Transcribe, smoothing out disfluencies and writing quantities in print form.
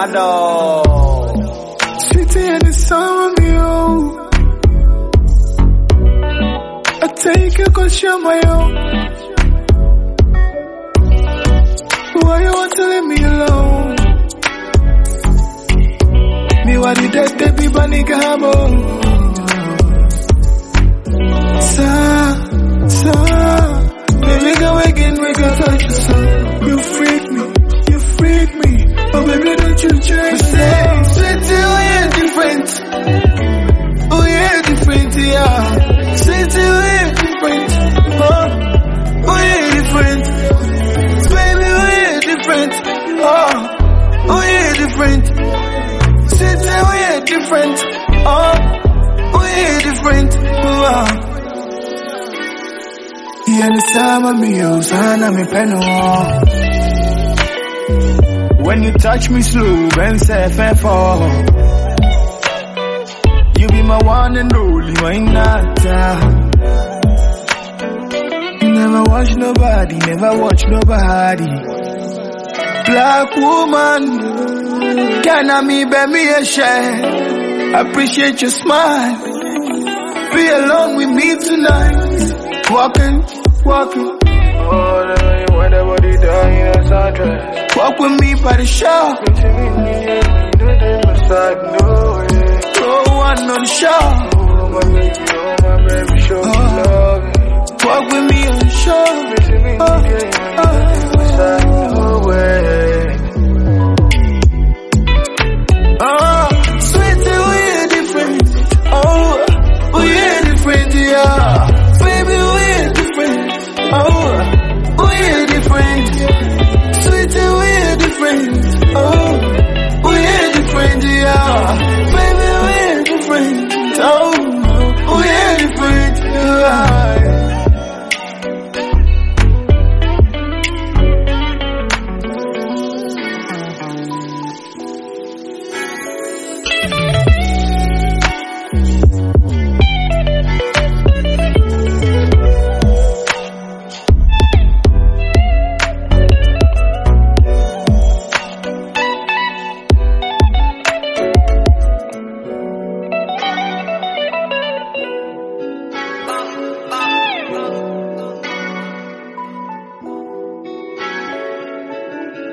Panado. Sweetie and the summer me oh. I take you cause you're my own. Why you want to leave me alone? Me what the dead they be bunny gabo. Baby go again, we go touch you so. You freak me. Oh baby don't you change. Sweetie, oh yeah different. Oh yeah different, yeah. Sweetie, oh yeah different. Oh yeah different. Baby, oh yeah different. Oh yeah different. Sweetie, oh yeah different. Oh yeah different. Yeah, the summer me oh, sana me peno. When you touch me slow, Ben say fall. You be my one and only, my nata. You never watch nobody, Black woman, can I me bear me a share? Appreciate your smile. Be alone with me tonight. Walking. Walk with me by the shore. Go on the shore. Walk with me on the shore.